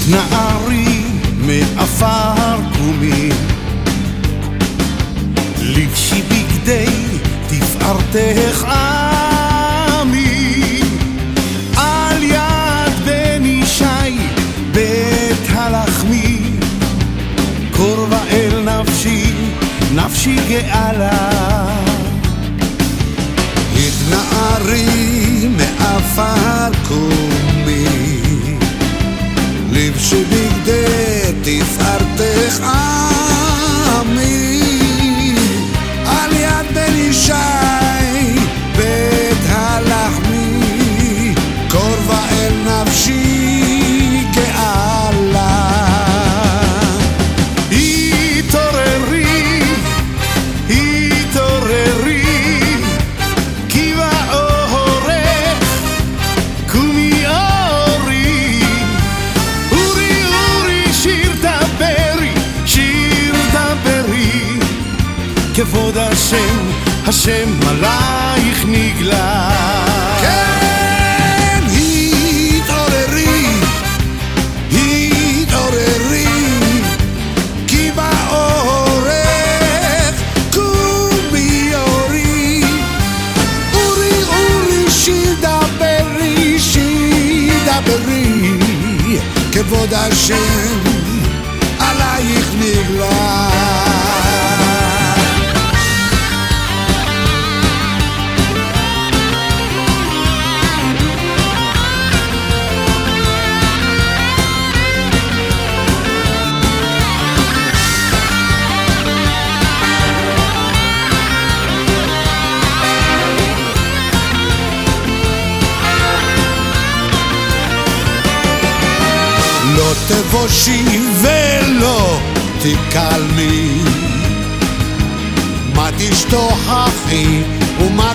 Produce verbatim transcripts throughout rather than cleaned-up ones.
התנערי מעפר קומי, לבשי בגדי תפארתך עמי, על יד בן ישי בית הלחמי, קורבה אל נפשי, נפשי גאלה. התנערי מעפר קומי, לבשי בגדי תפארתך עמי, על יד בן ישי בית הלחמי, קורבה אל נפשי גאלה. התעוררי, התעוררי, כי באורך קומי אורי, אורי אורי שיר דברי, שיר דברי, כבוד השם, השם עלייך נגלה. כן, התעוררי, התעוררי, כי באורך קומי אורי, אורי אורי שיר דברי, שיר דברי, כבוד השם עלייך נגלה. לא תבושי ולא תקלמי, מה תשתוכחי ומה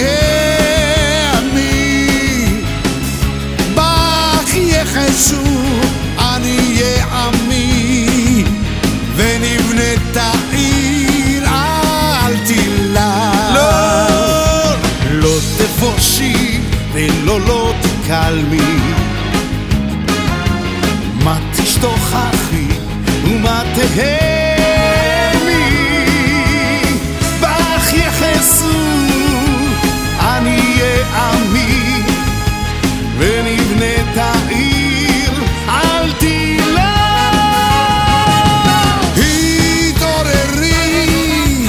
תהמי, בך יחסו עניי עמי, ונבנית העיר אל תילה. לא, לא תבושי ולא לא תקלמי, מה תשתוכחי ומה תהמי, בך יחסו עניי עמי, ונבנית העיר אל תילה. התעוררי,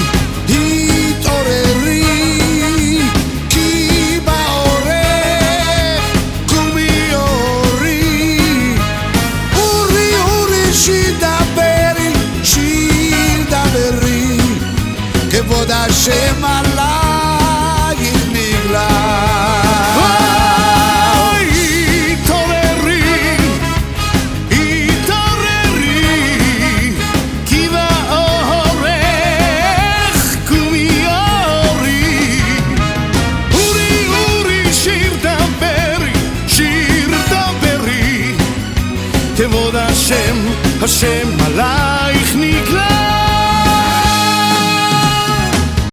התעוררי, כי באורך קומי אורי, שיר דברי, שיר דברי, כבוד השם עלייך נגלה. התעוררי, התעוררי, כי באורך קומי אורי, אורי אורי שיר דברי, שיר דברי, כבוד השם, השם עלייך